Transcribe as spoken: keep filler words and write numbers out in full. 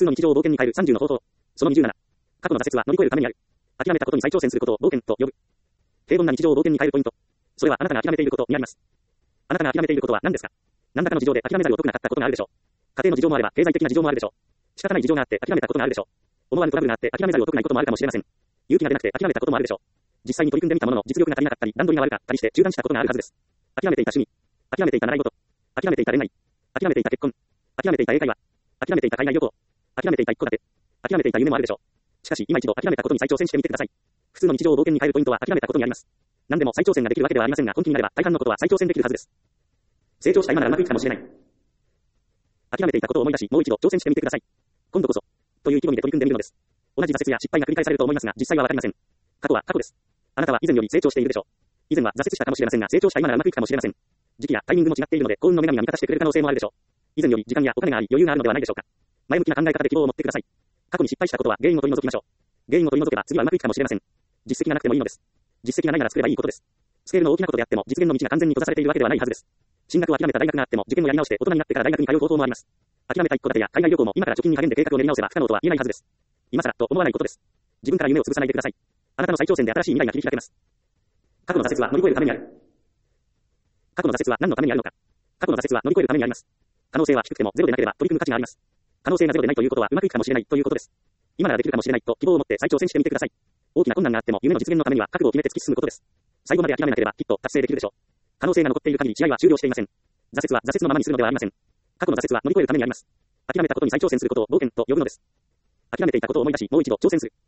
通の日常を冒険に変えるさんじゅうの方法。そのにじゅうなな。過去の挫折は乗り越えるためにある。諦めたことに再挑戦することを冒険と呼ぶ。平凡な日常を冒険に変えるポイント。それはあなたが諦めていることにあります。あなたが諦めていることは何ですか？何らかの事情で諦めざるを得なかったことがあるでしょう。家庭の事情もあれば経済的な事情もあるでしょう。仕方ない事情があって諦めたことがあるでしょう。思わぬトラブルがあって諦めざるを得ないこともあるかもしれません。勇気が出なくて諦めたこともあるでしょう。実際に取り組んでみたものの実力が足りなかったり、段取りが悪かったりして中断したことがあるはずです。諦めていた趣味、諦めていた習い事、諦めていた恋愛、諦めていた結婚、諦めていた英会話、諦めていた海外旅行、諦めていた一戸建て、諦めていた夢もあるでしょう。しかし今一度諦めたことに再挑戦してみてください。普通の日常を冒険に変えるポイントは諦めたことにあります。何でも再挑戦ができるわけではありませんが、本気になれば大半のことは再挑戦できるはずです。成長した今ならうまくいくかもしれない。諦めていたことを思い出し、もう一度挑戦してみてください。今度こそ、という意気込みで取り組んでみるのです。同じ挫折や失敗が繰り返されると思いますが、実際はわかりません。過去は過去です。あなたは以前より成長しているでしょう。以前は挫折したかもしれませんが、成長した今ならうまくいくかもしれません。時期やタイミングも違っているので、幸運の女神が味方してくれる可能性もあるでしょう。以前より時間やお金があり、余裕があるのではないでしょうか。前向きな考え方で希望を持ってください。過去に失敗したことは原因を取り除きましょう。原因を取り除けば次はうまくいくかもしれません。実績がなくてもいいのです。実績がないなら作ればいいことです。スケールの大きなことであっても、実現の道が完全に閉ざされているわけではないはずです。進学を諦めた大学があっても、受験をやり直して大人になってから大学に通う方法もあります。諦めた一戸建てや海外旅行も今から貯金に励んで計画を練り直せば不可能とは言えないはずです。今更と思わないことです。自分から夢を潰さないでください。あなたの再挑戦で新しい未来が切り開けます。過去の挫折は乗り越えるためにある。過去の挫折は何のためにあるのか。過去の挫折は乗り越えるためにあります。可能性は低くてもゼロでなければ取り組む価値があります。可能性がゼロでないということはうまくいくかもしれないということです。今ならできるかもしれないと希望を持って再挑戦してみてください。大きな困難があっても夢の実現のためには覚悟を決めて突き進むことです。最後まで諦めなければきっと達成できるでしょう。可能性が残っている限り試合は終了していません。挫折は挫折のままにするのではありません。過去の挫折は乗り越えるためにあります。諦めたことに再挑戦することを冒険と呼ぶのです。諦めていたことを思い出し、もう一度挑戦する。